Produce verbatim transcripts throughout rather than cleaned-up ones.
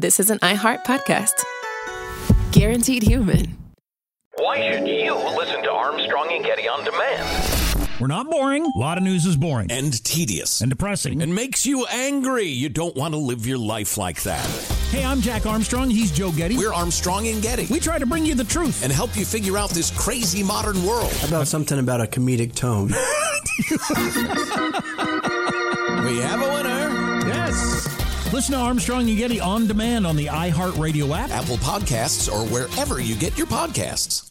this is an iHeart podcast. Guaranteed human. Why should you listen to Armstrong and Getty on demand? We're not boring. A lot of news is boring. And tedious. And depressing. And makes you angry. You don't want to live your life like that. Hey, I'm Jack Armstrong. He's Joe Getty. We're Armstrong and Getty. We try to bring you the truth. And help you figure out this crazy modern world. How about something about a comedic tone? We have a winner. Yes. Listen to Armstrong and Getty on demand on the iHeartRadio app, Apple Podcasts, or wherever you get your podcasts.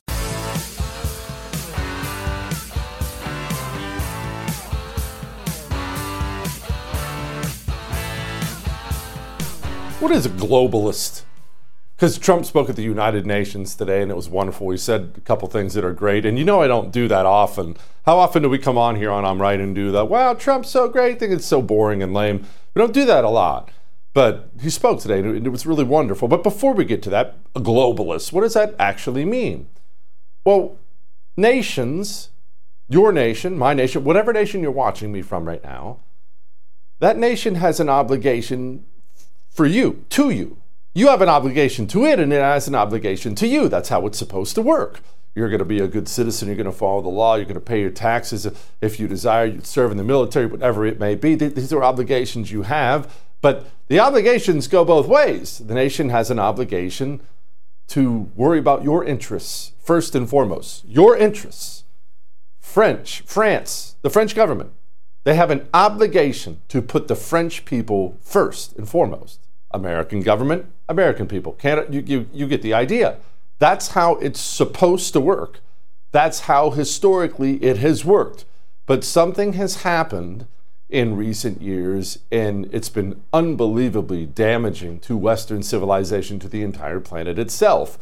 What is a globalist? Because Trump spoke at the United Nations today, and it was wonderful. He said a couple things that are great. And you know I don't do that often. How often do we come on here on I'm Right and do that? Wow, Trump's so great. I think it's so boring and lame. We don't do that a lot. But he spoke today, and it was really wonderful. But before we get to that, a globalist, what does that actually mean? Well, nations, your nation, my nation, whatever nation you're watching me from right now, that nation has an obligation for you, to you. You have an obligation to it, and it has an obligation to you. That's how it's supposed to work. You're going to be a good citizen. You're going to follow the law. You're going to pay your taxes if you desire. You serve in the military, whatever it may be. These are obligations you have. But the obligations go both ways. The nation has an obligation to worry about your interests, first and foremost. Your interests. French, France, the French government, they have an obligation to put the French people first and foremost. American government, American people. Canada, you, you, you get the idea. That's how it's supposed to work. That's how historically it has worked. But something has happened in recent years, and it's been unbelievably damaging to Western civilization, to the entire planet itself.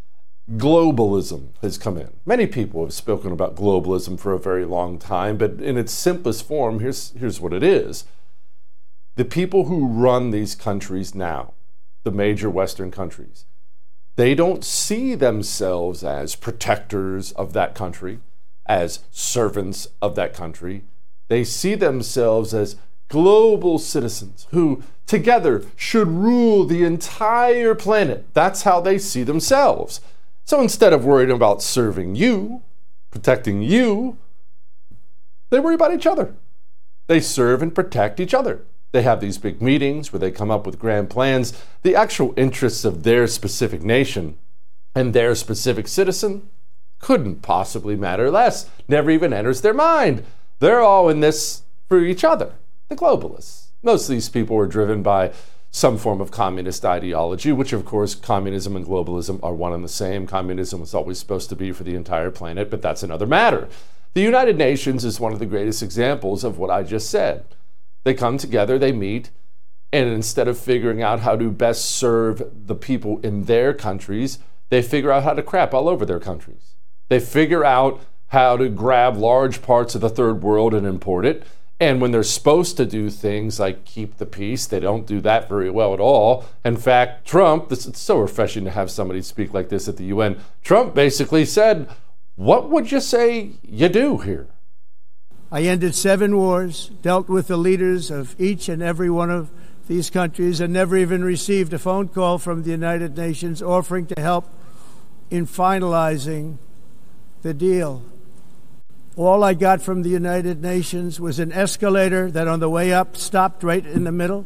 Globalism has come in. Many people have spoken about globalism for a very long time, but in its simplest form, here's, here's what it is. The people who run these countries now, the major Western countries, they don't see themselves as protectors of that country, as servants of that country. They see themselves as global citizens who together should rule the entire planet. That's how they see themselves. So instead of worrying about serving you, protecting you, they worry about each other. They serve and protect each other. They have these big meetings where they come up with grand plans. The actual interests of their specific nation and their specific citizen couldn't possibly matter less. Never even enters their mind. They're all in this for each other, the globalists. Most of these people are driven by some form of communist ideology, which of course communism and globalism are one and the same. Communism was always supposed to be for the entire planet, but that's another matter. The United Nations is one of the greatest examples of what I just said. They come together, they meet, and instead of figuring out how to best serve the people in their countries, they figure out how to crap all over their countries. They figure out how to grab large parts of the third world and import it. And when they're supposed to do things like keep the peace, they don't do that very well at all. In fact, Trump, this, it's so refreshing to have somebody speak like this at the U N. Trump basically said, what would you say you do here? I ended seven wars, dealt with the leaders of each and every one of these countries, and never even received a phone call from the United Nations offering to help in finalizing the deal. All I got from the United Nations was an escalator that on the way up stopped right in the middle.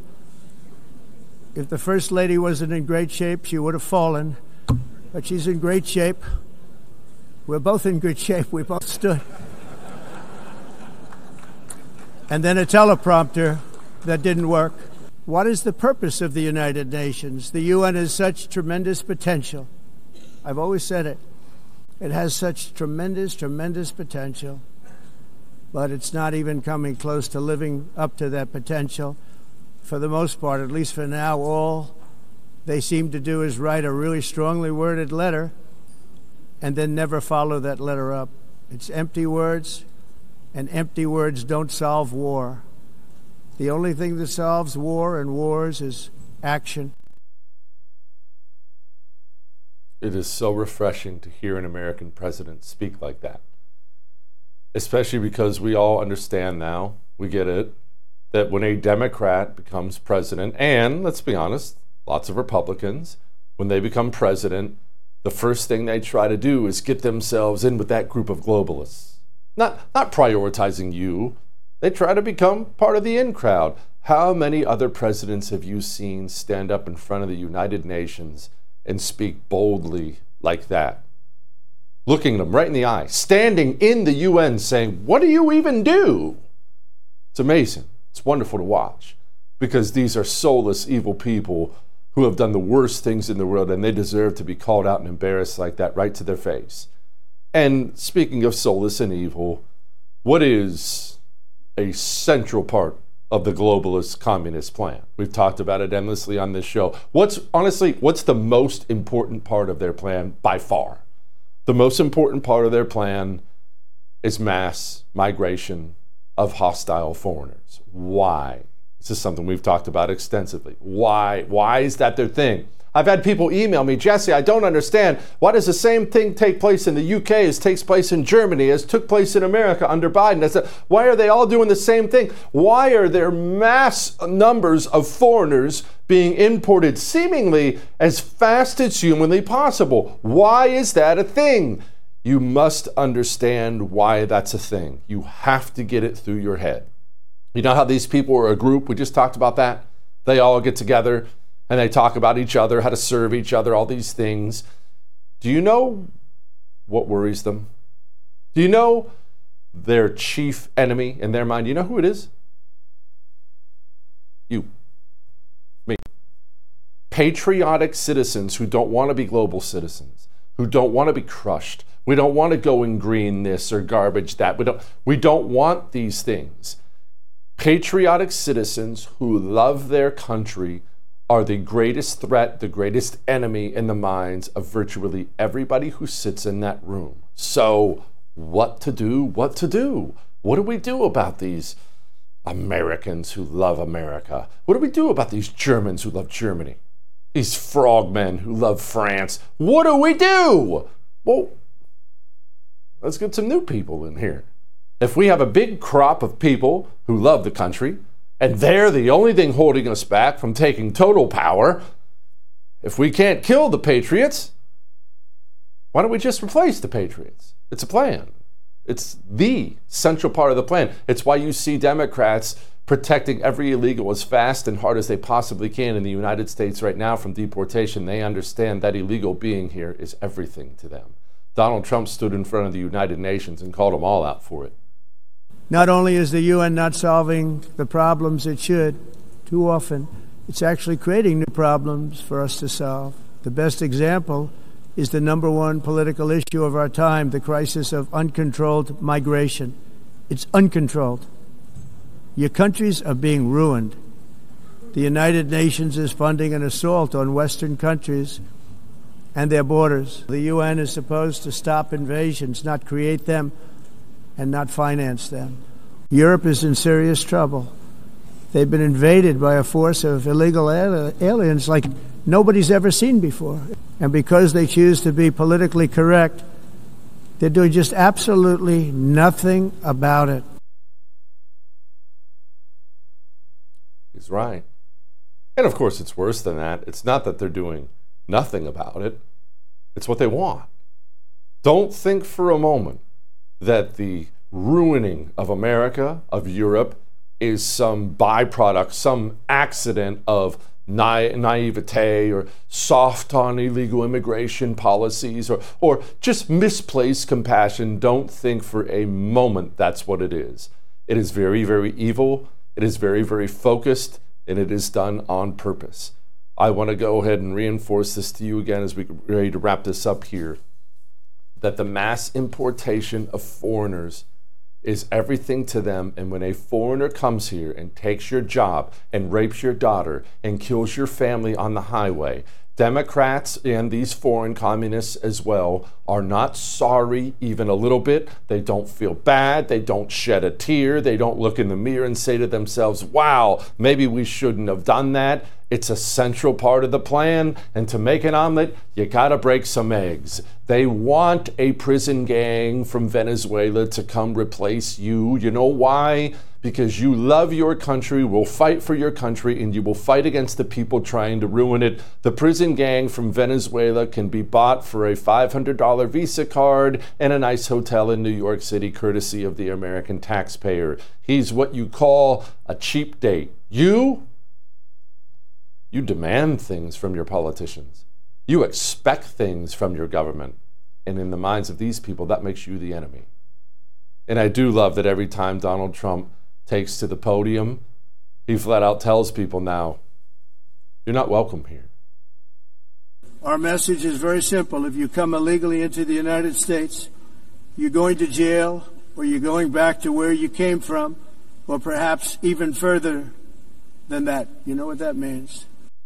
If the First Lady wasn't in great shape, she would have fallen. But she's in great shape. We're both in good shape. We both stood. And then a teleprompter that didn't work. What is the purpose of the United Nations? The U N has such tremendous potential. I've always said it. It has such tremendous, tremendous potential, but it's not even coming close to living up to that potential. For the most part, at least for now, all they seem to do is write a really strongly worded letter and then never follow that letter up. It's empty words, and empty words don't solve war. The only thing that solves war and wars is action. It is so refreshing to hear an American president speak like that, especially because we all understand now, we get it, that when a Democrat becomes president, and let's be honest, lots of Republicans, when they become president, the first thing they try to do is get themselves in with that group of globalists. Not, not prioritizing you. They try to become part of the in crowd. How many other presidents have you seen stand up in front of the United Nations and speak boldly like that? Looking them right in the eye, standing in the U N saying, what do you even do? It's amazing. It's wonderful to watch because these are soulless, evil people who have done the worst things in the world, and they deserve to be called out and embarrassed like that right to their face. And speaking of soulless and evil, what is a central part of the globalist communist plan? We've talked about it endlessly on this show. What's, honestly, what's the most important part of their plan by far? The most important part of their plan is mass migration of hostile foreigners. Why? This is something we've talked about extensively. Why? Why is that their thing? I've had people email me, Jesse, I don't understand. Why does the same thing take place in the U K as takes place in Germany, as took place in America under Biden? As a, why are they all doing the same thing? Why are there mass numbers of foreigners being imported seemingly as fast as humanly possible? Why is that a thing? You must understand why that's a thing. You have to get it through your head. You know how these people are a group? We just talked about that. They all get together and they talk about each other, how to serve each other, all these things. Do you know what worries them? Do you know their chief enemy in their mind? Do you know who it is? You. Me. Patriotic citizens who don't want to be global citizens, who don't want to be crushed. We don't want to go and green this or garbage that. We don't, we don't want these things. Patriotic citizens who love their country are the greatest threat, the greatest enemy in the minds of virtually everybody who sits in that room. So what to do? What to do? What do we do about these Americans who love America? What do we do about these Germans who love Germany? These frogmen who love France? What do we do? Well, let's get some new people in here. If we have a big crop of people who love the country, and they're the only thing holding us back from taking total power, if we can't kill the patriots, why don't we just replace the patriots? It's a plan. It's the central part of the plan. It's why you see Democrats protecting every illegal as fast and hard as they possibly can in the United States right now from deportation. They understand that illegal being here is everything to them. Donald Trump stood in front of the United Nations and called them all out for it. Not only is the U N not solving the problems it should, too often, it's actually creating new problems for us to solve. The best example is the number one political issue of our time, the crisis of uncontrolled migration. It's uncontrolled. Your countries are being ruined. The United Nations is funding an assault on Western countries and their borders. The U N is supposed to stop invasions, not create them, and not finance them. Europe is in serious trouble. They've been invaded by a force of illegal aliens like nobody's ever seen before. And because they choose to be politically correct, they're doing just absolutely nothing about it. He's right. And of course, it's worse than that. It's not that they're doing nothing about it. It's what they want. Don't think for a moment that the ruining of America, of Europe, is some byproduct, some accident of na- naivete or soft on illegal immigration policies or, or just misplaced compassion. Don't think for a moment that's what it is. It is very, very evil. It is very, very focused, and it is done on purpose. I want to go ahead and reinforce this to you again as we get ready to wrap this up here, that the mass importation of foreigners is everything to them. And when a foreigner comes here and takes your job and rapes your daughter and kills your family on the highway, Democrats and these foreign communists as well are not sorry even a little bit. They don't feel bad. They don't shed a tear. They don't look in the mirror and say to themselves, wow, maybe we shouldn't have done that. It's a central part of the plan. And to make an omelet, you got to break some eggs. They want a prison gang from Venezuela to come replace you. You know why? because you love your country, will fight for your country, and you will fight against the people trying to ruin it. The prison gang from Venezuela can be bought for a five hundred dollars Visa card and a nice hotel in New York City, courtesy of the American taxpayer. He's what you call a cheap date. You, you demand things from your politicians. You expect things from your government. And in the minds of these people, that makes you the enemy. And I do love that every time Donald Trump takes to the podium, he flat out tells people now, you're not welcome here. Our message is very simple. If you come illegally into the United States, you're going to jail, or you're going back to where you came from, or perhaps even further than that. You know what that means?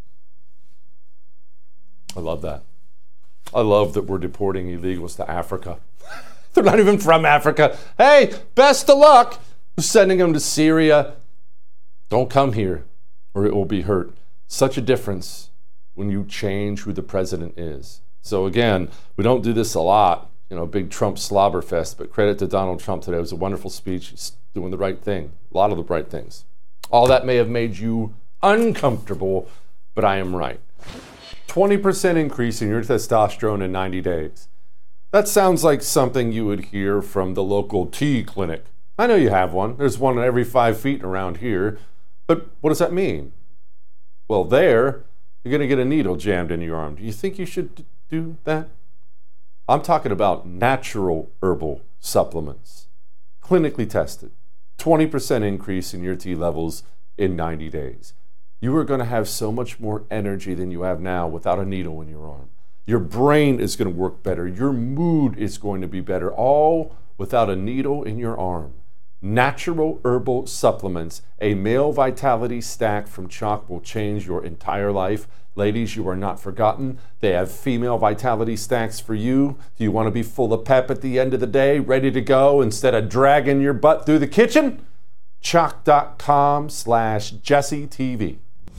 I love that. I love that we're deporting illegals to Africa. They're not even from Africa. Hey, best of luck. We're sending them to Syria. Don't come here or it will be hurt. Such a difference when you change who the president is. So again, we don't do this a lot, you know, big Trump slobber fest, but credit to Donald Trump today. It was a wonderful speech. He's doing the right thing, a lot of the right things. All that may have made you uncomfortable, but I am right. twenty percent increase in your testosterone in ninety days. That sounds like something you would hear from the local tea clinic. I know you have one. There's one every five feet around here. But what does that mean? Well, there, you're going to get a needle jammed in your arm. Do you think you should do that? I'm talking about natural herbal supplements. Clinically tested. twenty percent increase in your T levels in ninety days. You are going to have so much more energy than you have now without a needle in your arm. Your brain is going to work better. Your mood is going to be better, all without a needle in your arm. Natural herbal supplements, a male vitality stack from Choq will change your entire life. Ladies, you are not forgotten. They have female vitality stacks for you. Do you want to be full of pep at the end of the day, ready to go instead of dragging your butt through the kitchen? Choq.com slash Jesse TV.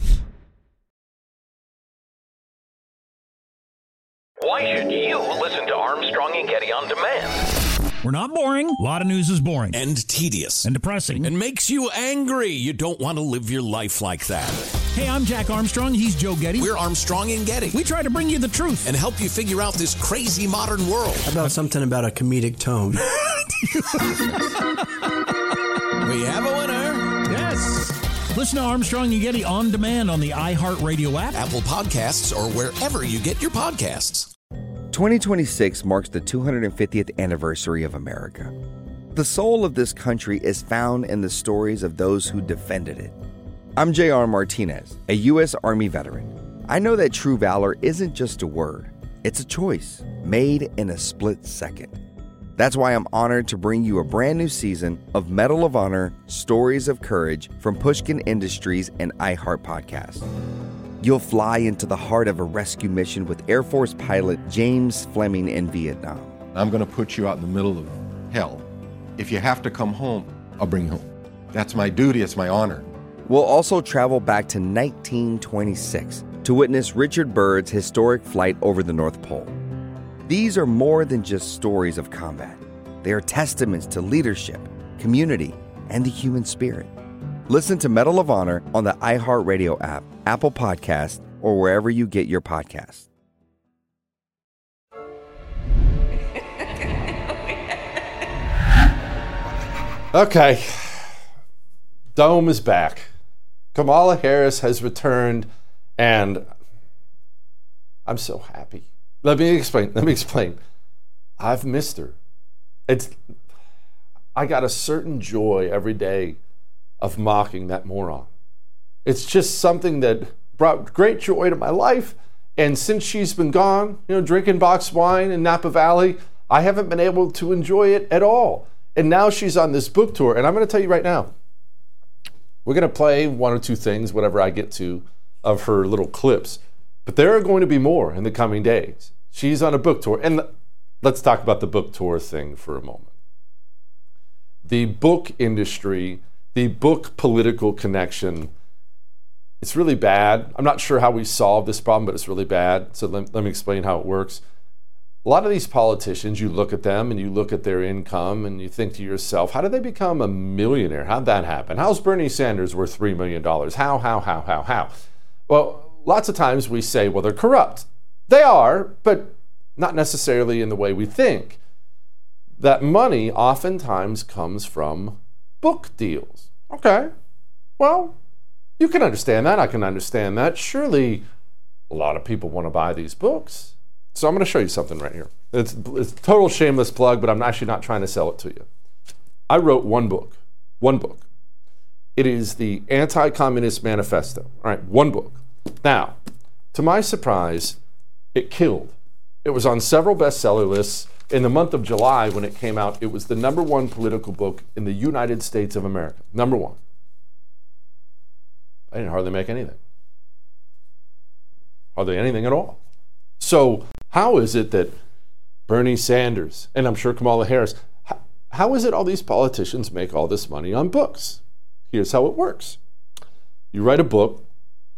Why should you listen to Armstrong and Getty on demand? We're not boring. A lot of news is boring. And tedious. And depressing. And makes you angry. You don't want to live your life like that. Hey, I'm Jack Armstrong. He's Joe Getty. We're Armstrong and Getty. We try to bring you the truth. And help you figure out this crazy modern world. How about something about a comedic tone? We have a winner. Yes. Listen to Armstrong and Getty on demand on the iHeartRadio app, Apple Podcasts, or wherever you get your podcasts. twenty twenty-six marks the two hundred fiftieth anniversary of America. The soul of this country is found in the stories of those who defended it. I'm J R Martinez, a U S Army veteran. I know that true valor isn't just a word. It's a choice made in a split second. That's why I'm honored to bring you a brand new season of Medal of Honor Stories of Courage from Pushkin Industries and iHeart Podcast. You'll fly into the heart of a rescue mission with Air Force pilot James Fleming in Vietnam. I'm going to put you out in the middle of hell. If you have to come home, I'll bring you home. That's my duty. It's my honor. We'll also travel back to nineteen twenty-six to witness Richard Byrd's historic flight over the North Pole. These are more than just stories of combat. They are testaments to leadership, community, and the human spirit. Listen to Medal of Honor on the iHeartRadio app, Apple Podcasts, or wherever you get your podcasts. Okay. Dome is back. Kamala Harris has returned, and I'm so happy. Let me explain. Let me explain. I've missed her. It's I got a certain joy every day of mocking that moron. It's just something that brought great joy to my life. And since she's been gone, you know, drinking boxed wine in Napa Valley, I haven't been able to enjoy it at all. And now she's on this book tour. And I'm going to tell you right now, we're going to play one or two things, whatever I get to, of her little clips. But there are going to be more in the coming days. She's on a book tour. And let's talk about the book tour thing for a moment. The book industry, the book political connection, it's really bad. I'm not sure how we solve this problem, but it's really bad. So let, let me explain how it works. a lot of these politicians, you look at them and you look at their income and you think to yourself, how did they become a millionaire? How'd that happen? How's Bernie Sanders worth three million dollars? How, how, how, how, how? Well, lots of times we say, well, they're corrupt. They are, but not necessarily in the way we think. That money oftentimes comes from book deals. Okay, well, you can understand that. I can understand that. Surely a lot of people want to buy these books. So I'm going to show you something right here. It's, it's a total shameless plug, but I'm actually not trying to sell it to you. I wrote one book. One book. It is the Anti-Communist Manifesto. All right, one book. Now, to my surprise, it killed. It was on several bestseller lists. In the month of July, when it came out, it was the number one political book in the United States of America. Number one. I didn't hardly make anything. Hardly anything at all. So how is it that Bernie Sanders, and I'm sure Kamala Harris, how, how is it all these politicians make all this money on books? Here's how it works. You write a book.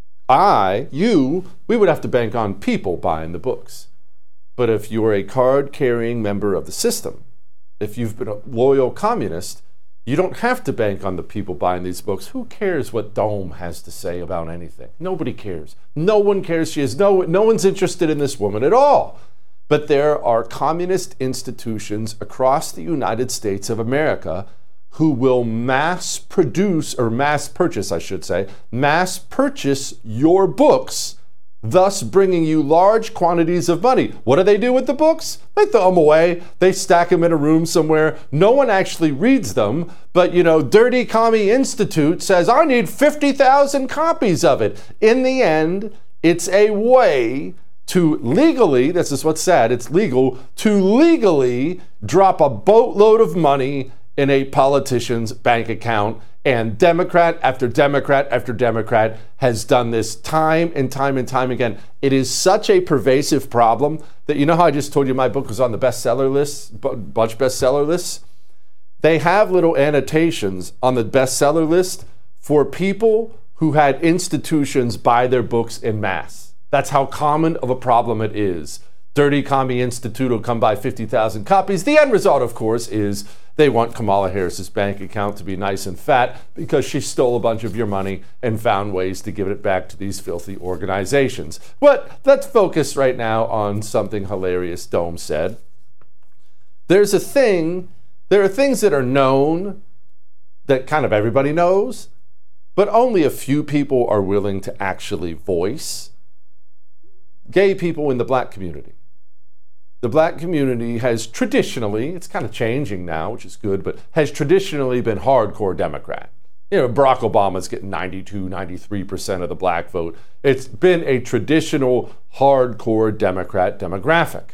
I, you, we would have to bank on people buying the books. But if you're a card-carrying member of the system, if you've been a loyal communist, you don't have to bank on the people buying these books. Who cares what Dome has to say about anything? Nobody cares. No one cares. She is no, no one's interested in this woman at all. But there are communist institutions across the United States of America who will mass produce, or mass purchase, I should say, mass purchase your books, thus bringing you large quantities of money. What do they do with the books? They throw them away. They stack them in a room somewhere. No one actually reads them, but, you know, Dirty Commie Institute says, I need fifty thousand copies of it. In the end, it's a way to legally, this is what's sad, it's legal, to legally drop a boatload of money in a politician's bank account. And Democrat after Democrat after Democrat has done this time and time and time again. It is such a pervasive problem that, you know how I just told you my book was on the bestseller list, bunch bestseller lists? They have little annotations on the bestseller list for people who had institutions buy their books en masse. That's how common of a problem it is. Dirty Commie Institute will come by fifty thousand copies. The end result, of course, is they want Kamala Harris's bank account to be nice and fat because she stole a bunch of your money and found ways to give it back to these filthy organizations. But let's focus right now on something hilarious Dome said. There's a thing, there are things that are known that kind of everybody knows, but only a few people are willing to actually voice. Gay people in the black community. The black community has traditionally, it's kind of changing now, which is good, but has traditionally been hardcore Democrat. You know, Barack Obama's getting ninety-two, ninety-three percent of the black vote. It's been a traditional hardcore Democrat demographic.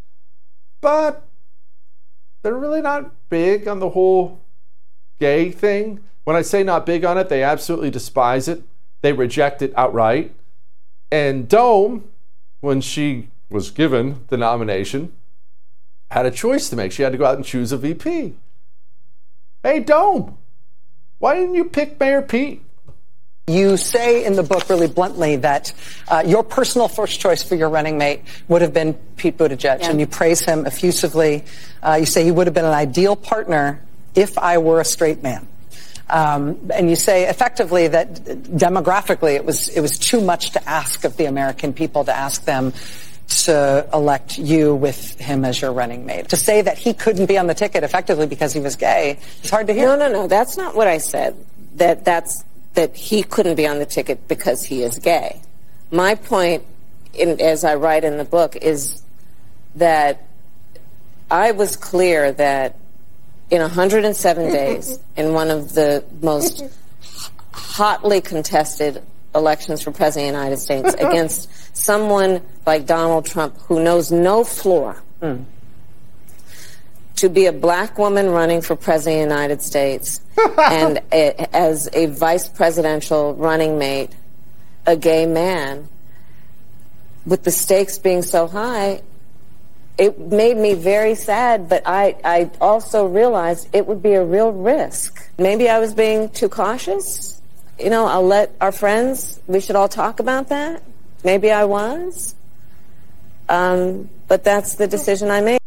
But they're really not big on the whole gay thing. When I say not big on it, they absolutely despise it. They reject it outright. And Dome, when she was given the nomination, had a choice to make. She had to go out and choose a V P. Hey, Dome, why didn't you pick Mayor Pete? You say in the book really bluntly that uh, your personal first choice for your running mate would have been Pete Buttigieg, yeah. And you praise him effusively. Uh, you say he would have been an ideal partner if I were a straight man. Um, and you say effectively that demographically it was it was too much to ask of the American people to ask them to elect you with him as your running mate. To say that he couldn't be on the ticket effectively because he was gay, it's hard to hear. No, no, no, that's not what I said. That that's that he couldn't be on the ticket because he is gay. My point, in, as I write in the book, is that I was clear that in one hundred seven days, in one of the most hotly contested elections for President of the United States, against someone like Donald Trump who knows no floor, mm. to be a black woman running for President of the United States and a, as a vice presidential running mate, a gay man, with the stakes being so high, it made me very sad, but I, I also realized it would be a real risk. Maybe I was being too cautious. You know, I'll let our friends, we should all talk about that. Maybe I was. Um, but that's the decision I made.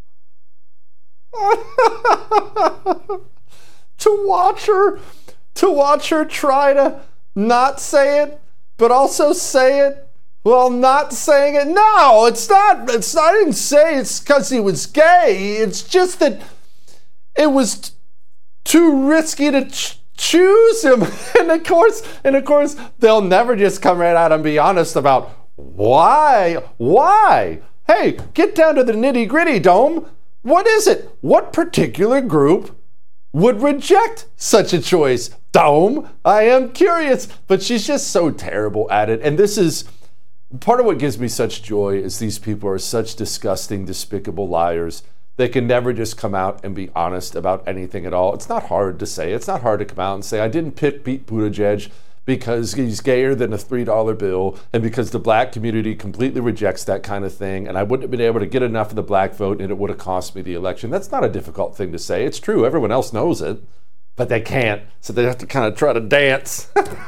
to watch her, to watch her try to not say it, but also say it while not saying it. No, it's not. It's I didn't say it's because he was gay. It's just that it was t- too risky to ch- choose him. And of course, and of course, they'll never just come right out and be honest about why. Why? Hey, get down to the nitty gritty, Dome. What is it? What particular group would reject such a choice? Dome, I am curious. But she's just so terrible at it. And this is part of what gives me such joy is these people are such disgusting, despicable liars. They can never just come out and be honest about anything at all. It's not hard to say. It's not hard to come out and say, I didn't pick Pete Buttigieg because he's gayer than a three dollar bill and because the black community completely rejects that kind of thing, and I wouldn't have been able to get enough of the black vote and it would have cost me the election. That's not a difficult thing to say. It's true. Everyone else knows it, but they can't, so they have to kind of try to dance.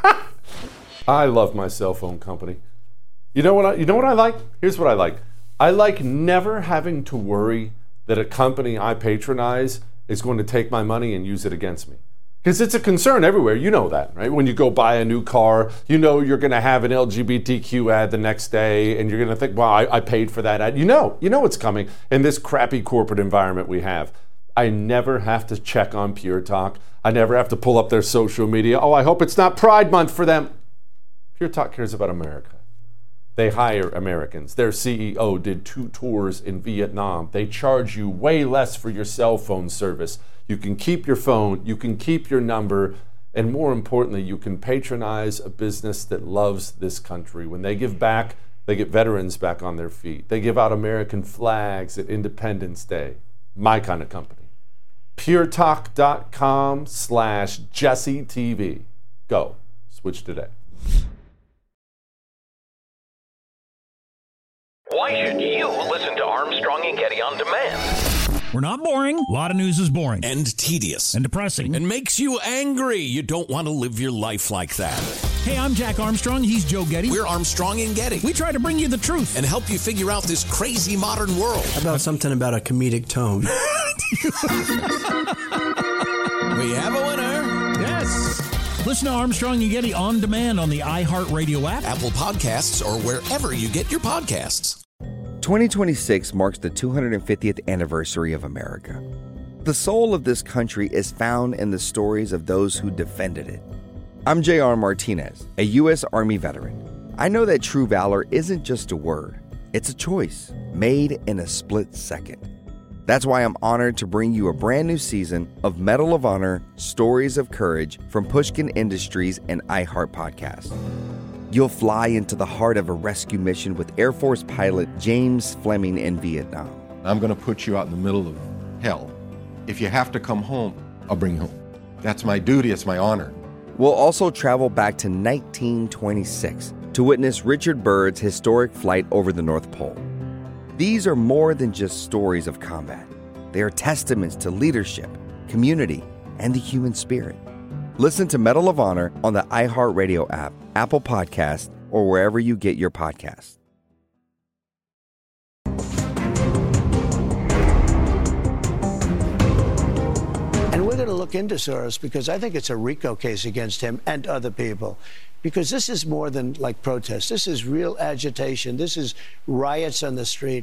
I love my cell phone company. You know what I, you know what I like? Here's what I like. I like never having to worry that a company I patronize is going to take my money and use it against me. Because it's a concern everywhere. You know that, right? When you go buy a new car, you know you're going to have an L G B T Q ad the next day, and you're going to think, well, I, I paid for that ad. You know, you know it's coming in this crappy corporate environment we have. I never have to check on Pure Talk. I never have to pull up their social media. Oh, I hope it's not Pride Month for them. Pure Talk cares about America. They hire Americans. Their C E O did two tours in Vietnam. They charge you way less for your cell phone service. You can keep your phone, you can keep your number, and more importantly, you can patronize a business that loves this country. When they give back, they get veterans back on their feet. They give out American flags at Independence Day. My kind of company. puretalk.com slash Jesse TV. Go. Switch today. Why should you listen to Armstrong and Getty on demand? We're not boring. A lot of news is boring. And tedious. And depressing. And makes you angry. You don't want to live your life like that. Hey, I'm Jack Armstrong. He's Joe Getty. We're Armstrong and Getty. We try to bring you the truth. And help you figure out this crazy modern world. How about something about a comedic tone? We have a winner. Yes. Listen to Armstrong and Getty on demand on the iHeartRadio app, Apple Podcasts, or wherever you get your podcasts. twenty twenty-six marks the two hundred fiftieth anniversary of America. The soul of this country is found in the stories of those who defended it. I'm J R Martinez, a U S Army veteran. I know that true valor isn't just a word. It's a choice made in a split second. That's why I'm honored to bring you a brand new season of Medal of Honor Stories of Courage from Pushkin Industries and iHeart Podcast. You'll fly into the heart of a rescue mission with Air Force pilot James Fleming in Vietnam. I'm going to put you out in the middle of hell. If you have to come home, I'll bring you home. That's my duty. It's my honor. We'll also travel back to nineteen twenty-six to witness Richard Byrd's historic flight over the North Pole. These are more than just stories of combat. They are testaments to leadership, community, and the human spirit. Listen to Medal of Honor on the iHeartRadio app, Apple Podcasts, or wherever you get your podcasts. And we're going to look into Soros because I think it's a RICO case against him and other people. Because this is more than like protest. This is real agitation. This is riots on the street.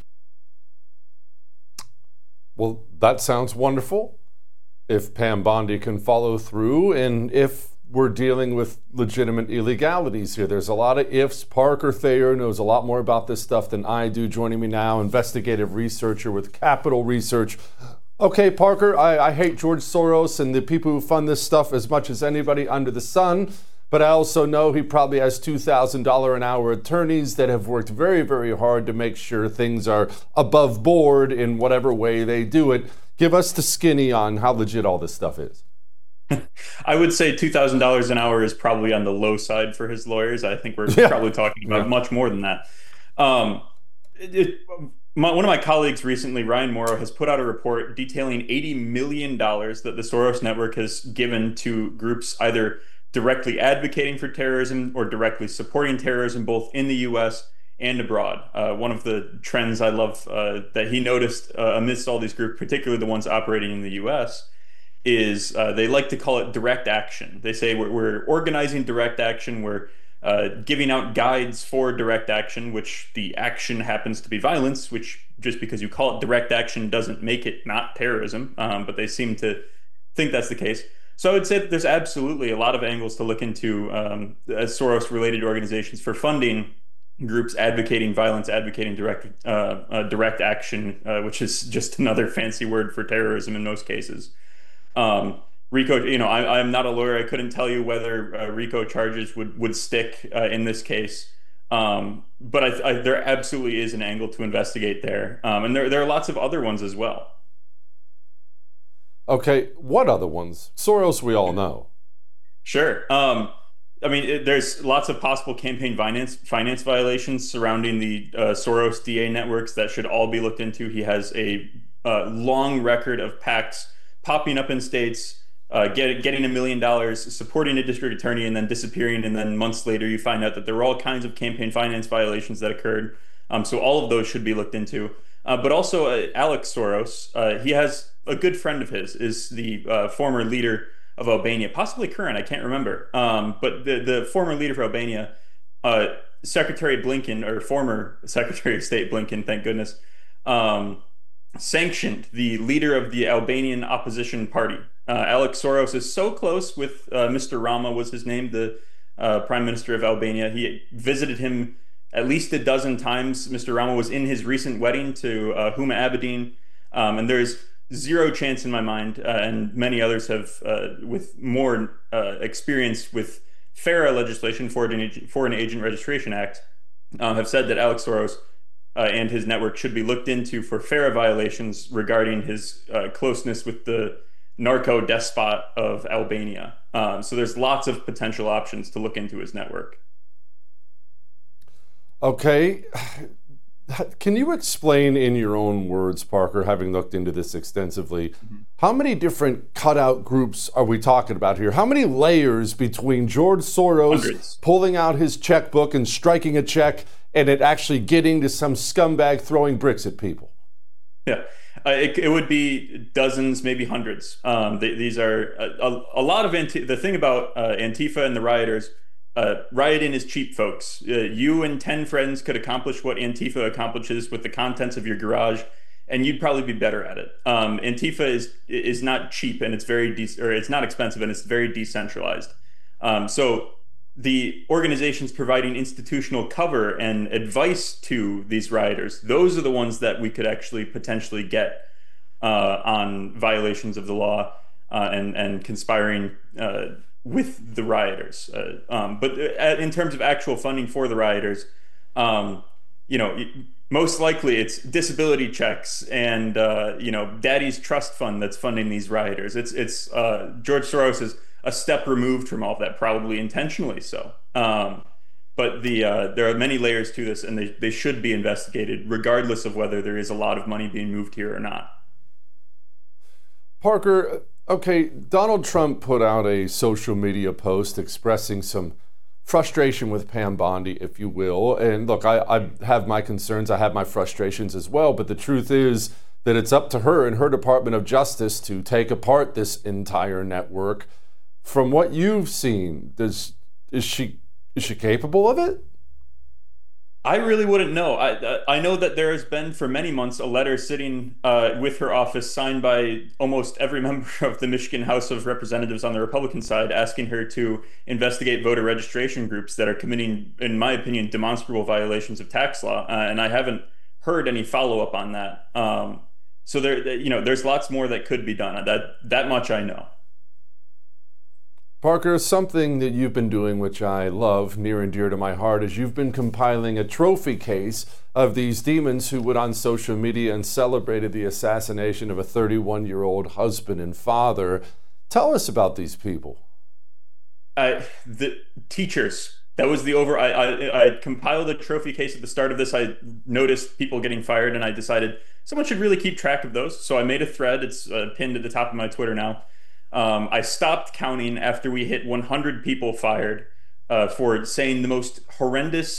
Well, that sounds wonderful. If Pam Bondi can follow through, and if we're dealing with legitimate illegalities here. There's a lot of ifs. Parker Thayer knows a lot more about this stuff than I do. Joining me now, investigative researcher with Capital Research. Okay, Parker, I, I hate George Soros and the people who fund this stuff as much as anybody under the sun. But I also know he probably has two thousand dollars an hour attorneys that have worked very, very hard to make sure things are above board in whatever way they do it. Give us the skinny on how legit all this stuff is. I would say two thousand dollars an hour is probably on the low side for his lawyers. I think we're yeah. probably talking about yeah. much more than that. Um, it, it, my, one of my colleagues recently, Ryan Morrow, has put out a report detailing eighty million dollars that the Soros Network has given to groups either directly advocating for terrorism or directly supporting terrorism, both in the U S and abroad. Uh, one of the trends I love uh, that he noticed uh, amidst all these groups, particularly the ones operating in the U S, is uh, they like to call it direct action. They say we're, we're organizing direct action, we're uh, giving out guides for direct action, which the action happens to be violence, which just because you call it direct action doesn't make it not terrorism, um, but they seem to think that's the case. So I would say that there's absolutely a lot of angles to look into um, as Soros-related organizations for funding groups advocating violence, advocating direct uh, uh, direct action, uh, which is just another fancy word for terrorism in most cases. Um, RICO, you know, I, I'm not a lawyer. I couldn't tell you whether uh, RICO charges would would stick uh, in this case, um, but I, I, there absolutely is an angle to investigate there, um, and there there are lots of other ones as well. Okay, what other ones? Soros, we all know. Sure. Um, I mean, it, there's lots of possible campaign finance finance violations surrounding the uh, Soros D A networks that should all be looked into. He has a uh, long record of PACs popping up in states, uh, get, getting a million dollars, supporting a district attorney, and then disappearing. And then months later, you find out that there were all kinds of campaign finance violations that occurred. Um, so all of those should be looked into. Uh, but also, uh, Alex Soros, uh, he has a good friend of his, is the uh, former leader of Albania, possibly current, I can't remember. Um, but the, the former leader for Albania, uh, Secretary Blinken, or former Secretary of State Blinken, thank goodness, um, sanctioned the leader of the Albanian opposition party. Uh, Alex Soros is so close with uh, Mister Rama, was his name, the uh, Prime Minister of Albania. He visited him at least a dozen times. Mister Rama was in his recent wedding to uh, Huma Abedin, um, and there's zero chance in my mind, uh, and many others have, uh, with more uh, experience with FARA legislation, Foreign Foreign Agent Registration Act, uh, have said that Alex Soros Uh, and his network should be looked into for FARA violations regarding his uh, closeness with the narco despot of Albania. Um, so there's lots of potential options to look into his network. Okay. Can you explain in your own words, Parker, having looked into this extensively, mm-hmm. how many different cutout groups are we talking about here? How many layers between George Soros Hundreds. pulling out his checkbook and striking a check and it actually getting to some scumbag throwing bricks at people? Yeah, uh, it, it would be dozens, maybe hundreds. Um, they, these are a, a, a lot of anti- the thing about uh, Antifa and the rioters. Uh, rioting is cheap, folks. Uh, you and ten friends could accomplish what Antifa accomplishes with the contents of your garage, and you'd probably be better at it. Um, Antifa is is not cheap, and it's very de- or it's not expensive, and it's very decentralized. Um, so the organizations providing institutional cover and advice to these rioters, those are the ones that we could actually potentially get uh, on violations of the law uh, and and conspiring Uh, with the rioters. Uh, um, but in terms of actual funding for the rioters, um, you know, most likely it's disability checks and, uh, you know, Daddy's Trust Fund that's funding these rioters. It's, it's uh, George Soros is a step removed from all of that, probably intentionally so. Um, but the uh, there are many layers to this, and they, they should be investigated regardless of whether there is a lot of money being moved here or not. Parker, okay, Donald Trump put out a social media post expressing some frustration with Pam Bondi, if you will. And look, I, I have my concerns, I have my frustrations as well, but the truth is that it's up to her and her Department of Justice to take apart this entire network. From what you've seen, does is she is she capable of it? I really wouldn't know. I I know that there has been for many months a letter sitting uh, with her office signed by almost every member of the Michigan House of Representatives on the Republican side, asking her to investigate voter registration groups that are committing, in my opinion, demonstrable violations of tax law. Uh, and I haven't heard any follow up on that. Um, so there, you know, there's lots more that could be done. That that much I know. Parker, something that you've been doing, which I love, near and dear to my heart, is you've been compiling a trophy case of these demons who went on social media and celebrated the assassination of a thirty-one-year-old husband and father. Tell us about these people. Uh, the teachers. That was the over. I, I I compiled a trophy case at the start of this. I noticed people getting fired, and I decided someone should really keep track of those. So I made a thread. It's uh, pinned at the top of my Twitter now. Um, I stopped counting after we hit one hundred people fired uh, for saying the most horrendous,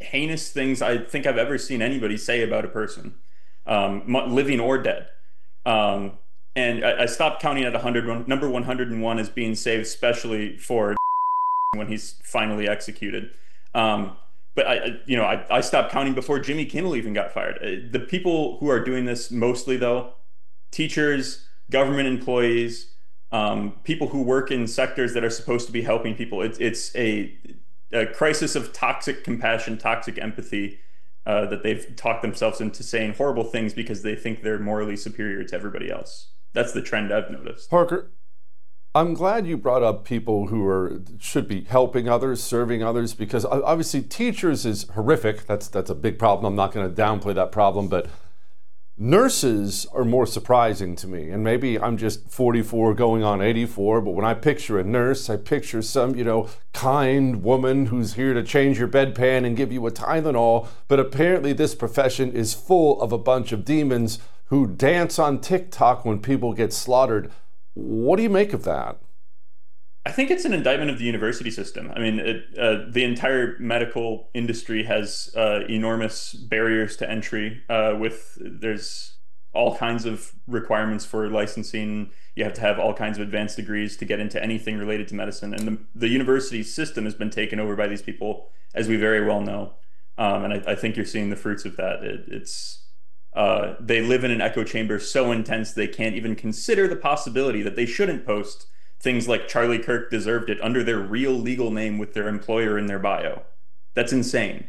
heinous things I think I've ever seen anybody say about a person, um, living or dead. Um, and I, I stopped counting at one hundred. Number one hundred one is being saved specially for when he's finally executed. Um, but I, you know, I, I stopped counting before Jimmy Kimmel even got fired. The people who are doing this mostly, though, teachers, government employees, um, people who work in sectors that are supposed to be helping people. It, it's a, a crisis of toxic compassion, toxic empathy, uh, that they've talked themselves into saying horrible things because they think they're morally superior to everybody else. That's the trend I've noticed. Parker, I'm glad you brought up people who are should be helping others, serving others, because obviously teachers is horrific. That's that's a big problem. I'm not going to downplay that problem, but nurses are more surprising to me. And maybe I'm just forty-four going on eighty-four, but when I picture a nurse, I picture some, you know, kind woman who's here to change your bedpan and give you a Tylenol. But apparently this profession is full of a bunch of demons who dance on TikTok when people get slaughtered. What do you make of that? I think it's an indictment of the university system. I mean, it, uh, the entire medical industry has uh, enormous barriers to entry. Uh, with there's all kinds of requirements for licensing. You have to have all kinds of advanced degrees to get into anything related to medicine. And the, the university system has been taken over by these people, as we very well know. Um, and I, I think you're seeing the fruits of that. It, it's uh, they live in an echo chamber so intense they can't even consider the possibility that they shouldn't post things like Charlie Kirk deserved it under their real legal name with their employer in their bio. That's insane.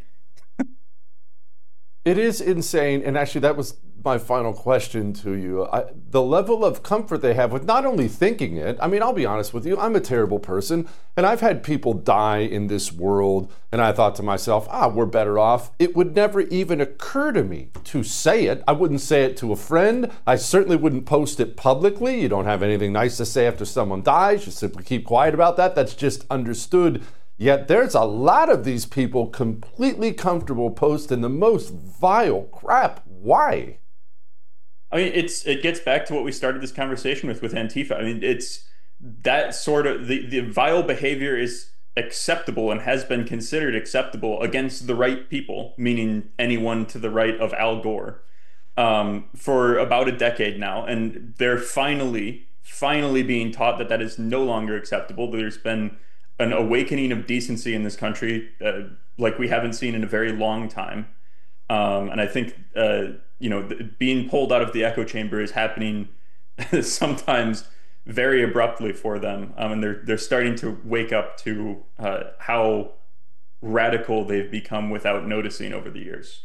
It is insane. And actually, that was my final question to you. I, the level of comfort they have with not only thinking it, I mean, I'll be honest with you, I'm a terrible person, and I've had people die in this world, and I thought to myself, ah, we're better off. It would never even occur to me to say it. I wouldn't say it to a friend. I certainly wouldn't post it publicly. You don't have anything nice to say after someone dies. You simply keep quiet about that. That's just understood. Yet there's a lot of these people completely comfortable posting the most vile crap. Why? I mean, it's it gets back to what we started this conversation with, with Antifa. I mean, it's that sort of, the, the vile behavior is acceptable and has been considered acceptable against the right people, meaning anyone to the right of Al Gore, um, for about a decade now. And they're finally, finally being taught that that is no longer acceptable. There's been an awakening of decency in this country uh, like we haven't seen in a very long time. Um, and I think, uh, you know, th- being pulled out of the echo chamber is happening sometimes very abruptly for them. Um, and they're, they're starting to wake up to uh, how radical they've become without noticing over the years.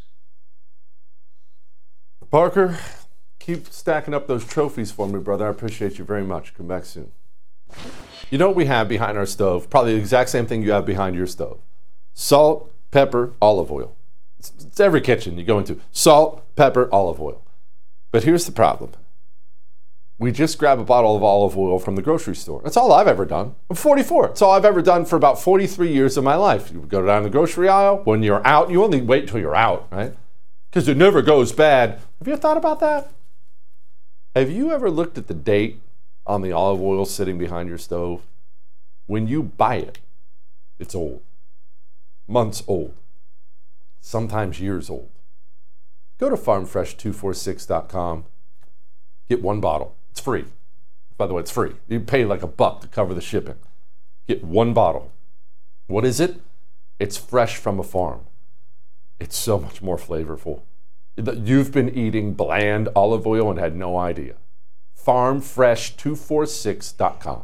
Parker, keep stacking up those trophies for me, brother. I appreciate you very much. Come back soon. You know what we have behind our stove? Probably the exact same thing you have behind your stove. Salt, pepper, olive oil. It's, it's every kitchen you go into. Salt, pepper, olive oil. But here's the problem. We just grab a bottle of olive oil from the grocery store. That's all I've ever done. I'm forty-four. That's all I've ever done for about forty-three years of my life. You go down the grocery aisle. When you're out, you only wait until you're out, right? Because it never goes bad. Have you ever thought about that? Have you ever looked at the date on the olive oil sitting behind your stove? When you buy it, it's old. Months old. Sometimes years old. Go to farm fresh two forty-six dot com. Get one bottle. It's free. By the way, it's free. You pay like a buck to cover the shipping. Get one bottle. What is it? It's fresh from a farm. It's so much more flavorful. You've been eating bland olive oil and had no idea. farm fresh two forty-six dot com.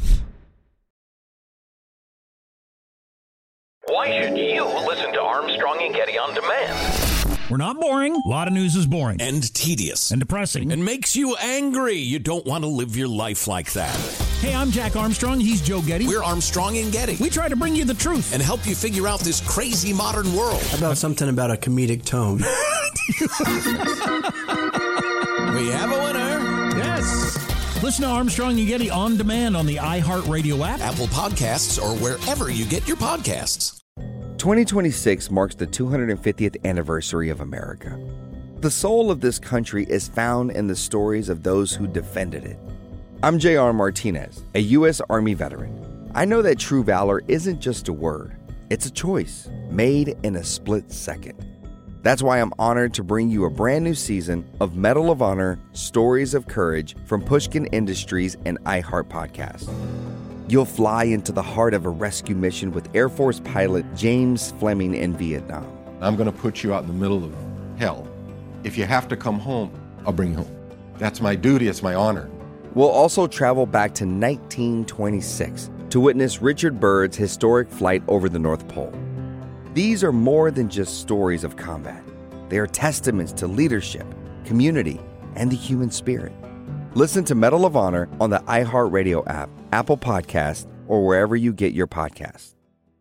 Why should you listen to Armstrong and Getty on demand? We're not boring. A lot of news is boring. And tedious. And depressing. And makes you angry. You don't want to live your life like that. Hey, I'm Jack Armstrong. He's Joe Getty. We're Armstrong and Getty. We try to bring you the truth. And help you figure out this crazy modern world. How about something about a comedic tone? We have a winner. Yes. Listen to Armstrong and Getty on demand on the iHeartRadio app, Apple Podcasts, or wherever you get your podcasts. twenty twenty-six marks the two hundred fiftieth anniversary of America. The soul of this country is found in the stories of those who defended it. I'm J R Martinez, a U S Army veteran. I know that true valor isn't just a word, it's a choice. made in a split second. That's why I'm honored to bring you a brand new season of Medal of Honor Stories of Courage from Pushkin Industries and iHeart Podcast. You'll fly into the heart of a rescue mission with Air Force pilot James Fleming in Vietnam. I'm going to put you out in the middle of hell. If you have to come home, I'll bring you home. That's my duty, it's my honor. We'll also travel back to nineteen twenty-six to witness Richard Byrd's historic flight over the North Pole. These are more than just stories of combat. They are testaments to leadership, community, and the human spirit. Listen to Medal of Honor on the iHeartRadio app, Apple Podcast, or wherever you get your podcasts.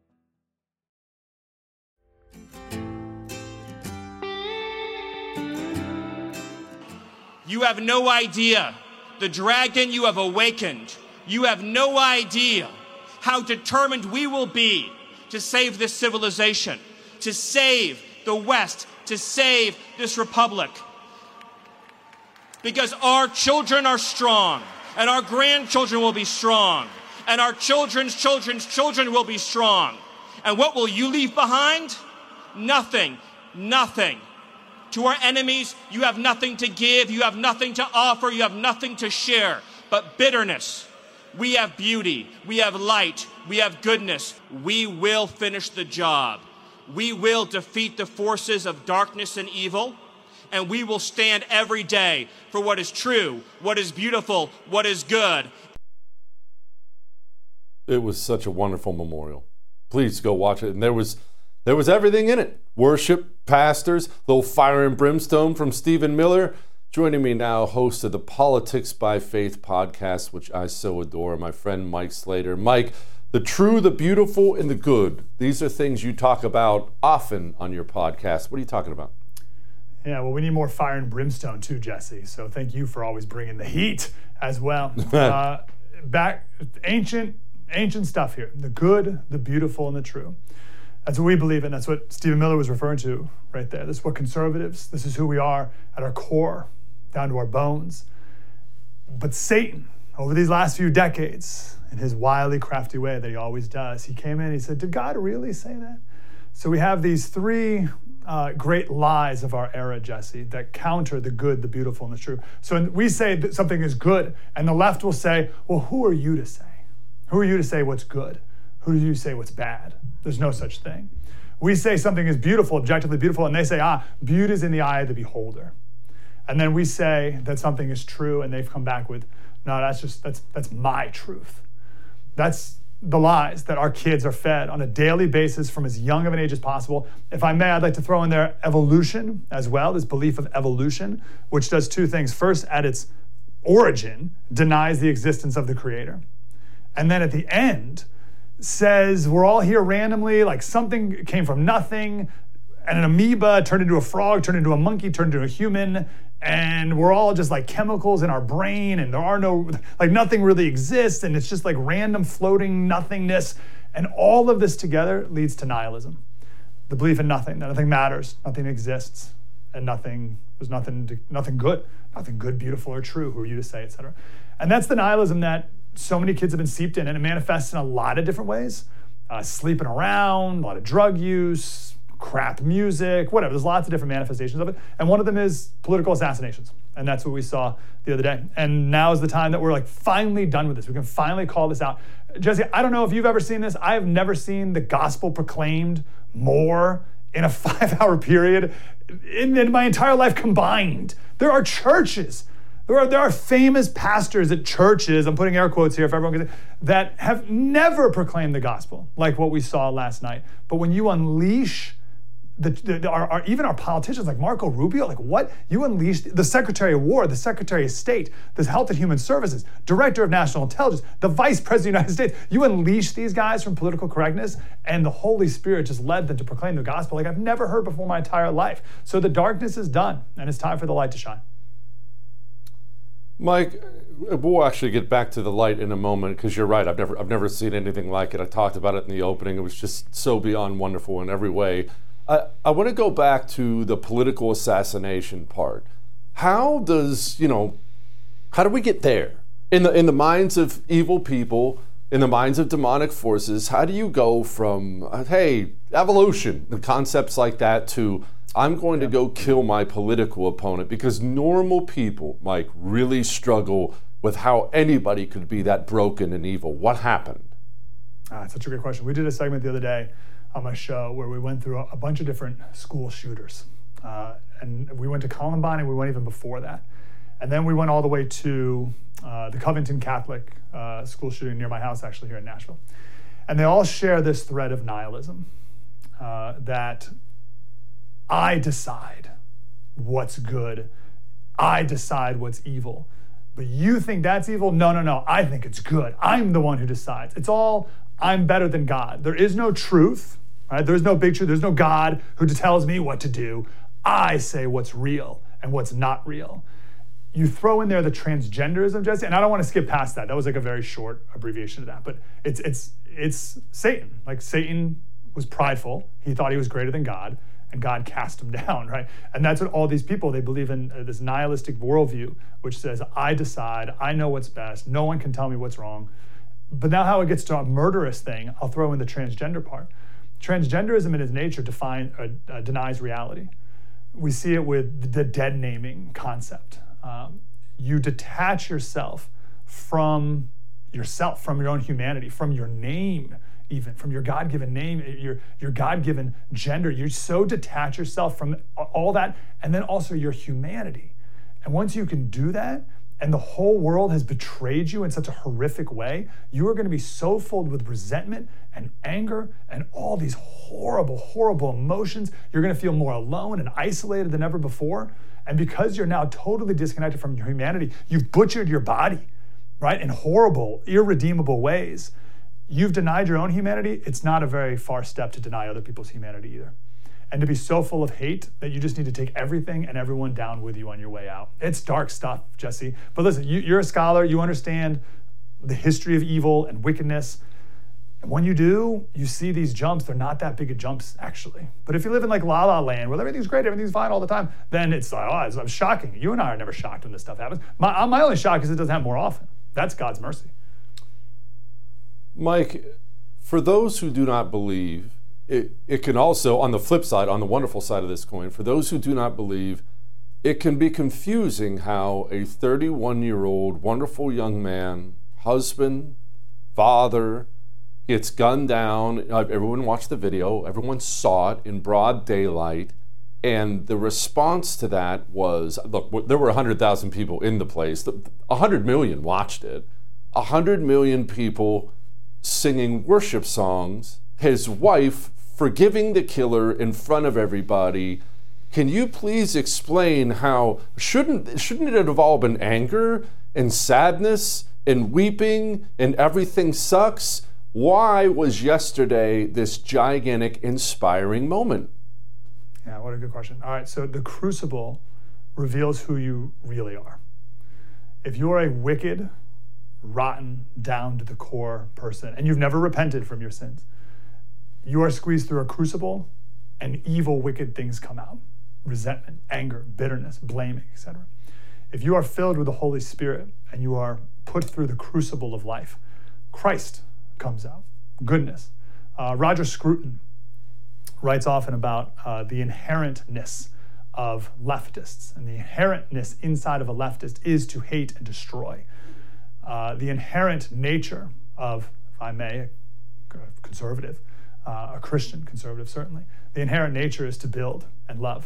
You have no idea the dragon you have awakened. You have no idea how determined we will be to save this civilization, to save the West, to save this republic. Because our children are strong, and our grandchildren will be strong, and our children's children's children will be strong. And what will you leave behind? Nothing, nothing. To our enemies, you have nothing to give, you have nothing to offer, you have nothing to share, but bitterness. We have beauty, we have light, we have goodness. We will finish the job. We will defeat the forces of darkness and evil, and we will stand every day for what is true, what is beautiful, what is good. It was such a wonderful memorial. Please go watch it. And there was there was everything in it. Worship, pastors, little fire and brimstone from Stephen Miller. Joining me now, host of the Politics by Faith podcast, which I so adore, my friend Mike Slater. Mike, the true, the beautiful, and the good. These are things you talk about often on your podcast. What are you talking about? Yeah, well, we need more fire and brimstone too, Jesse. So thank you for always bringing the heat as well. uh, back, ancient, ancient stuff here. The good, the beautiful, and the true. That's what we believe in. That's what Stephen Miller was referring to right there. This is what conservatives, this is who we are at our core, down to our bones. But Satan, over these last few decades, in his wily, crafty way that he always does, he came in and he said, did God really say that? So we have these three uh, great lies of our era, Jesse, that counter the good, the beautiful, and the true. So when we say that something is good, and the left will say, well, who are you to say? Who are you to say what's good? Who do you say what's bad? There's no such thing. We say something is beautiful, objectively beautiful, and they say, ah, beauty is in the eye of the beholder. And then we say that something is true, and they've come back with, no, that's just, that's that's my truth. That's the lies that our kids are fed on a daily basis from as young of an age as possible. If I may, I'd like to throw in there evolution as well, this belief of evolution, which does two things. First, at its origin, denies the existence of the creator. And then at the end, says we're all here randomly, like something came from nothing, and an amoeba turned into a frog, turned into a monkey, turned into a human, and we're all just like chemicals in our brain, and there are no, like nothing really exists, and it's just like random floating nothingness. And all of this together leads to nihilism. The belief in nothing, that nothing matters, nothing exists, and nothing, there's nothing, to, nothing good, nothing good, beautiful, or true, who are you to say, et cetera. And that's the nihilism that so many kids have been seeped in, and it manifests in a lot of different ways. Uh, sleeping around, a lot of drug use, crap music, whatever. There's lots of different manifestations of it. And one of them is political assassinations. And that's what we saw the other day. And now is the time that we're like finally done with this. We can finally call this out. Jesse, I don't know if you've ever seen this. I have never seen the gospel proclaimed more in a five-hour period in, in my entire life combined. There are churches There are, there are famous pastors at churches, I'm putting air quotes here if everyone can see, that have never proclaimed the gospel like what we saw last night. But when you unleash the, the our, our, even our politicians like Marco Rubio, like what? You unleashed the Secretary of War, the Secretary of State, the Health and Human Services, Director of National Intelligence, the Vice President of the United States. You unleashed these guys from political correctness, and the Holy Spirit just led them to proclaim the gospel like I've never heard before my entire life. So the darkness is done, and it's time for the light to shine. Mike, we'll actually get back to the light in a moment, because you're right. I've never, I've never seen anything like it. I talked about it in the opening. It was just so beyond wonderful in every way. I, I want to go back to the political assassination part. How does, you know, how do we get there in the in the minds of evil people in the minds of demonic forces, how do you go from, uh, hey, evolution, and concepts like that, to I'm going to go kill my political opponent? Because normal people, Mike, really struggle with how anybody could be that broken and evil. What happened? Ah, that's such a great question. We did a segment the other day on my show where we went through a bunch of different school shooters. Uh, and we went to Columbine, and we went even before that. And then we went all the way to uh, the Covington Catholic uh, school shooting near my house, actually, here in Nashville. And they all share this thread of nihilism, uh, that I decide what's good. I decide what's evil. But you think that's evil? No, no, no. I think it's good. I'm the one who decides. It's all, I'm better than God. There is no truth, right? There's no big truth. There's no God who tells me what to do. I say what's real and what's not real. You throw in there the transgenderism, Jesse, and I don't want to skip past that. That was like a very short abbreviation of that, but it's it's it's Satan. Like Satan was prideful. He thought he was greater than God, and God cast him down, right? And that's what all these people, they believe in uh, this nihilistic worldview, which says, I decide, I know what's best, no one can tell me what's wrong. But now how it gets to a murderous thing, I'll throw in the transgender part. Transgenderism in its nature define, uh, uh, denies reality. We see it with the dead naming concept. Um, you detach yourself from yourself, from your own humanity, from your name, even from your God-given name, your, your God-given gender. You so detach yourself from all that, and then also your humanity. And once you can do that, and the whole world has betrayed you in such a horrific way, you are going to be so filled with resentment and anger and all these horrible, horrible emotions. You're going to feel more alone and isolated than ever before. And because you're now totally disconnected from your humanity, you've butchered your body, right, in horrible, irredeemable ways. You've denied your own humanity. It's not a very far step to deny other people's humanity either. And to be so full of hate that you just need to take everything and everyone down with you on your way out. It's dark stuff, Jesse. But listen, you, you're a scholar. You understand the history of evil and wickedness. And when you do, you see these jumps. They're not that big of jumps, actually. But if you live in like La La Land, where everything's great, everything's fine all the time, then it's like, oh, it's, it's shocking. You and I are never shocked when this stuff happens. My, my only shock is it doesn't happen more often. That's God's mercy. Mike, for those who do not believe, it, it can also, on the flip side, on the wonderful side of this coin, for those who do not believe, it can be confusing how a thirty-one-year-old wonderful young man, husband, father, gets gunned down. Everyone watched the video. Everyone saw it in broad daylight. And the response to that was, look, there were one hundred thousand people in the place. one hundred million watched it. one hundred million people singing worship songs. His wife forgiving the killer in front of everybody. Can you please explain how, shouldn't, shouldn't it have all been anger and sadness and weeping and everything sucks? Why was yesterday this gigantic, inspiring moment? Yeah, what a good question. All right, so the crucible reveals who you really are. If you're a wicked, rotten, down to the core person, and you've never repented from your sins, you are squeezed through a crucible, and evil, wicked things come out. Resentment, anger, bitterness, blaming, et cetera. If you are filled with the Holy Spirit and you are put through the crucible of life, Christ comes out, goodness. Uh, Roger Scruton writes often about uh, the inherentness of leftists, and the inherentness inside of a leftist is to hate and destroy. Uh, the inherent nature of, if I may, a conservative, uh, a Christian conservative certainly, the inherent nature is to build and love.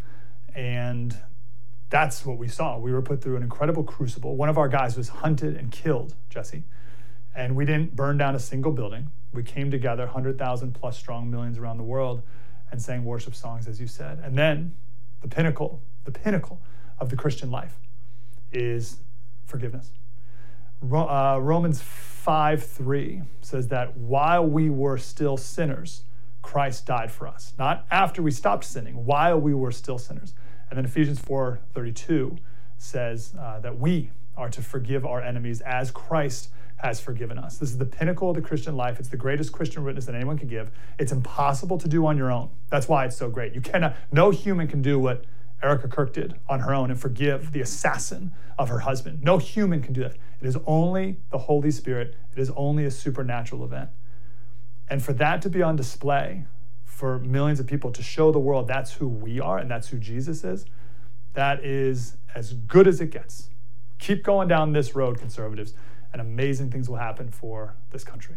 And that's what we saw. We were put through an incredible crucible. One of our guys was hunted and killed, Jesse, and we didn't burn down a single building. We came together, one hundred thousand plus strong, millions around the world, and sang worship songs, as you said. And then the pinnacle, the pinnacle of the Christian life is forgiveness. Ro- uh, Romans five three says that while we were still sinners, Christ died for us. Not after we stopped sinning, while we were still sinners. And then Ephesians four thirty-two says uh, that we are to forgive our enemies as Christ has forgiven us. This is the pinnacle of the Christian life. It's the greatest Christian witness that anyone can give. It's impossible to do on your own. That's why it's so great. You cannot, no human can do what Erica Kirk did on her own and forgive the assassin of her husband. No human can do that. It is only the Holy Spirit. It is only a supernatural event. And for that to be on display for millions of people to show the world that's who we are and that's who Jesus is, that is as good as it gets. Keep going down this road, conservatives, and amazing things will happen for this country.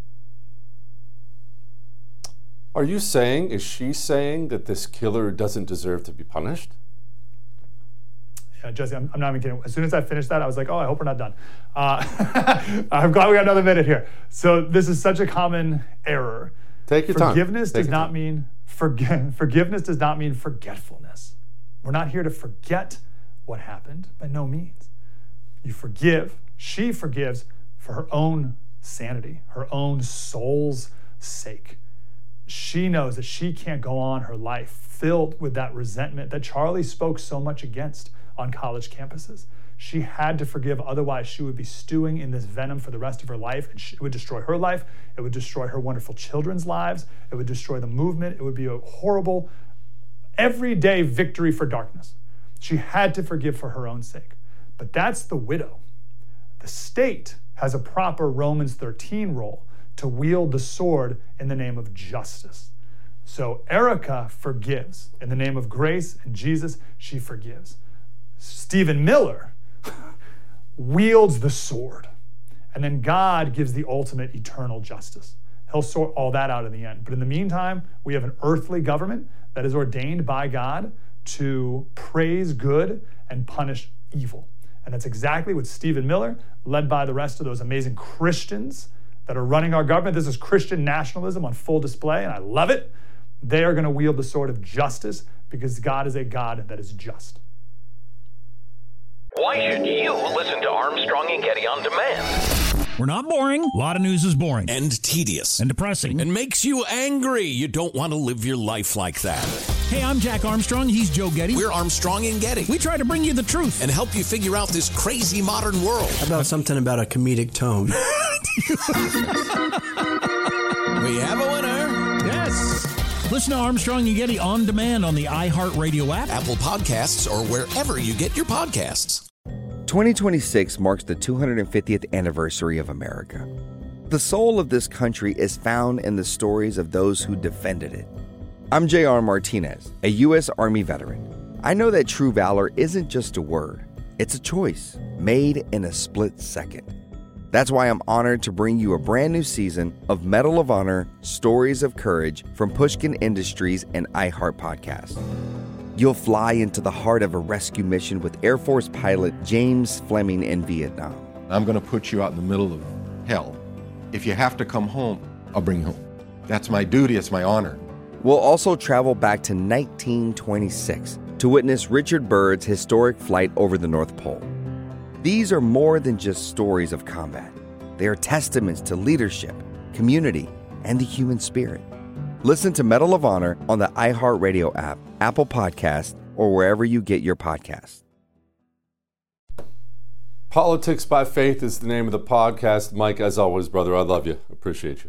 Are you saying, is she saying that this killer doesn't deserve to be punished? Yeah, Jesse, I'm, I'm not even kidding. As soon as I finished that, I was like, oh, I hope we're not done. Uh, I'm glad we got another minute here. So this is such a common error. Take your forgiveness time. Does not mean forg- forgiveness does not mean forgetfulness. We're not here to forget what happened, by no means. You forgive. She forgives for her own sanity, her own soul's sake. She knows that she can't go on her life filled with that resentment that Charlie spoke so much against on college campuses. She had to forgive, otherwise she would be stewing in this venom for the rest of her life, and she, it would destroy her life, it would destroy her wonderful children's lives, it would destroy the movement, it would be a horrible, everyday victory for darkness. She had to forgive for her own sake. But that's the widow. The state has a proper Romans thirteen role to wield the sword in the name of justice. So Erica forgives. In the name of grace and Jesus, she forgives. Stephen Miller wields the sword. And then God gives the ultimate eternal justice. He'll sort all that out in the end. But in the meantime, we have an earthly government that is ordained by God to praise good and punish evil. And that's exactly what Stephen Miller, led by the rest of those amazing Christians that are running our government. This is Christian nationalism on full display, and I love it. They are going to wield the sword of justice because God is a God that is just. Why should you listen to Armstrong and Getty on demand? We're not boring. A lot of news is boring. And tedious. And depressing. And makes you angry. You don't want to live your life like that. Hey, I'm Jack Armstrong. He's Joe Getty. We're Armstrong and Getty. We try to bring you the truth. And help you figure out this crazy modern world. How about something about a comedic tone? We have a winner. Yes. Listen to Armstrong and Getty on demand on the iHeartRadio app, Apple Podcasts, or wherever you get your podcasts. twenty twenty-six marks the two hundred fiftieth anniversary of America. The soul of this country is found in the stories of those who defended it. I'm J R Martinez, a U S Army veteran. I know that true valor isn't just a word. It's a choice made in a split second. That's why I'm honored to bring you a brand new season of Medal of Honor Stories of Courage from Pushkin Industries and iHeart Podcast. You'll fly into the heart of a rescue mission with Air Force pilot James Fleming in Vietnam. I'm going to put you out in the middle of hell. If you have to come home, I'll bring you home. That's my duty. It's my honor. We'll also travel back to nineteen twenty-six to witness Richard Byrd's historic flight over the North Pole. These are more than just stories of combat. They are testaments to leadership, community, and the human spirit. Listen to Medal of Honor on the iHeartRadio app, Apple Podcasts, or wherever you get your podcasts. Politics by Faith is the name of the podcast. Mike, as always, brother, I love you. Appreciate you.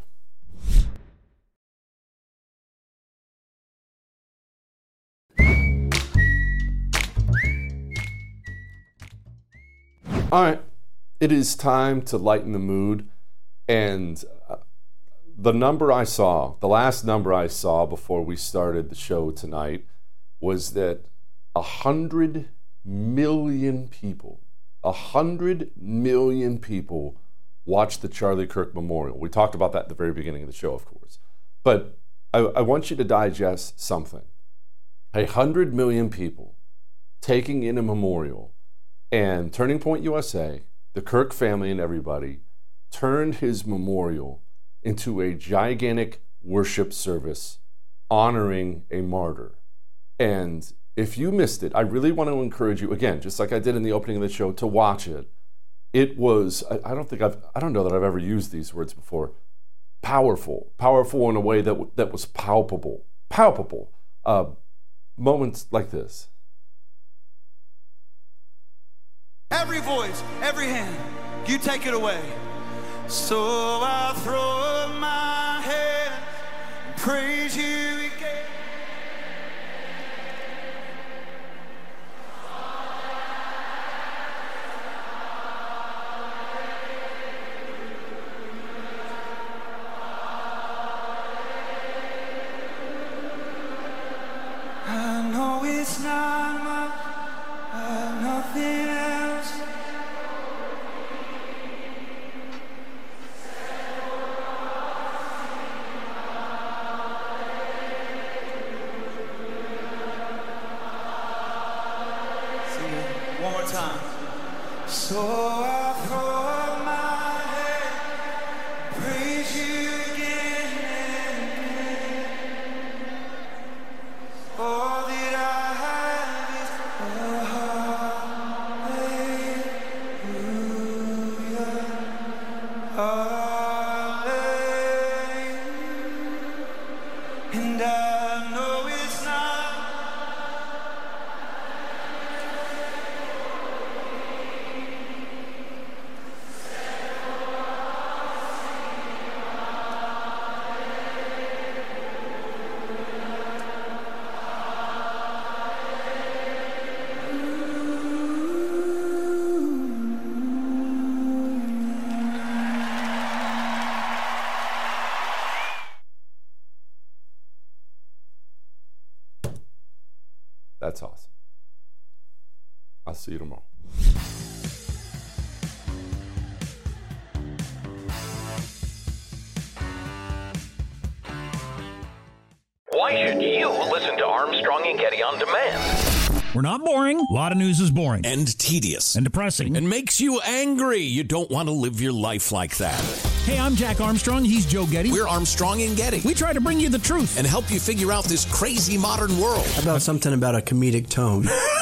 All right, it is time to lighten the mood. And uh, the number I saw, the last number I saw before we started the show tonight was that a hundred million people, a hundred million people watched the Charlie Kirk Memorial. We talked about that at the very beginning of the show, of course. But I, I want you to digest something. A hundred million people taking in a memorial. And Turning Point U S A, the Kirk family and everybody, turned his memorial into a gigantic worship service honoring a martyr. And if you missed it, I really want to encourage you, again, just like I did in the opening of the show, to watch it. It was, I, I don't think I've, I don't know that I've ever used these words before. Powerful, powerful in a way that that was palpable, palpable. Uh, moments like this. Every voice, every hand, you take it away. So I throw up my head and praise you again. One more time. So I throw up my head, praise you again and again. All that I have is a hallelujah, hallelujah. And I know it's not That's awesome. I'll see you tomorrow. Why should you listen to Armstrong and Getty on demand? We're not boring. A lot of news is boring. And tedious. And depressing. And makes you angry. You don't want to live your life like that. Hey, I'm Jack Armstrong. He's Joe Getty. We're Armstrong and Getty. We try to bring you the truth. And help you figure out this crazy modern world. How about something about a comedic tone?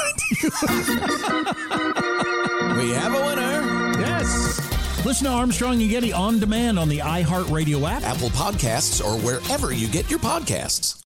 We have a winner. Yes. Listen to Armstrong and Getty on demand on the iHeartRadio app, Apple Podcasts, or wherever you get your podcasts.